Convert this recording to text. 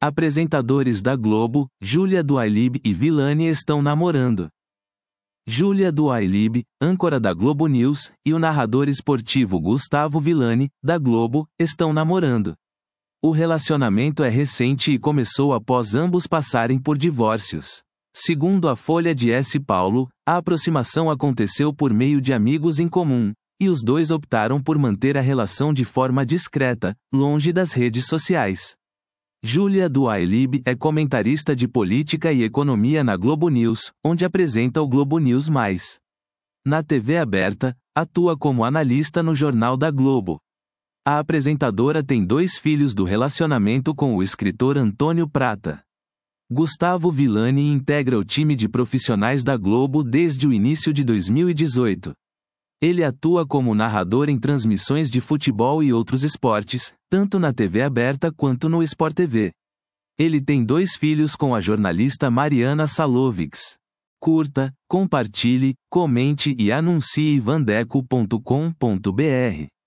Apresentadores da Globo, Júlia do Ailib e Vilani estão namorando. Júlia do Ailib, âncora da Globo News, e o narrador esportivo Gustavo Vilani, da Globo, estão namorando. O relacionamento é recente e começou após ambos passarem por divórcios. Segundo a Folha de S. Paulo, a aproximação aconteceu por meio de amigos em comum, e os dois optaram por manter a relação de forma discreta, longe das redes sociais. Júlia do Ailib é comentarista de política e economia na Globo News, onde apresenta o Globo News+. Na TV aberta, atua como analista no Jornal da Globo. A apresentadora tem 2 filhos do relacionamento com o escritor Antônio Prata. Gustavo Vilani integra o time de profissionais da Globo desde o início de 2018. Ele atua como narrador em transmissões de futebol e outros esportes, tanto na TV aberta quanto no Sport TV. Ele tem 2 filhos com a jornalista Mariana Salovics. Curta, compartilhe, comente e anuncie vandeco.com.br.